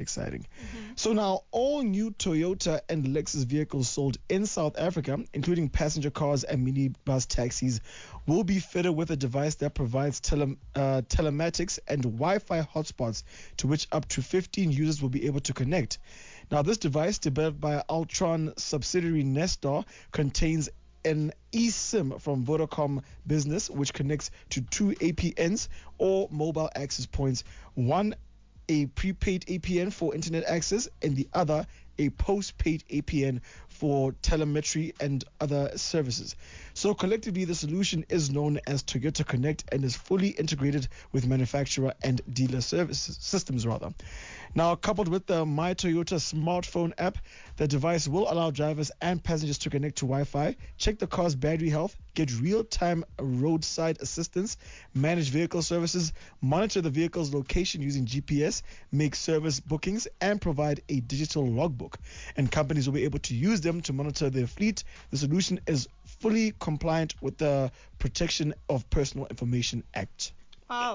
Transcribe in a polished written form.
exciting. So now all new Toyota and Lexus vehicles sold in South Africa, including passenger cars and minibus taxis, will be fitted with a device that provides telematics and Wi-Fi hotspots to which up to 15 users will be able to connect. Now, this device, developed by Altron subsidiary Nestor, contains an eSIM from Vodacom Business, which connects to two APNs or mobile access points, one a prepaid APN for internet access and the other a postpaid APN for telemetry and other services. So collectively, the solution is known as Toyota Connect and is fully integrated with manufacturer and dealer systems. Now, coupled with the My Toyota smartphone app, the device will allow drivers and passengers to connect to Wi-Fi, check the car's battery health, get real-time roadside assistance, manage vehicle services, monitor the vehicle's location using GPS, make service bookings, and provide a digital logbook. And companies will be able to use them to monitor their fleet. The solution is fully compliant with the Protection of Personal Information Act. Wow.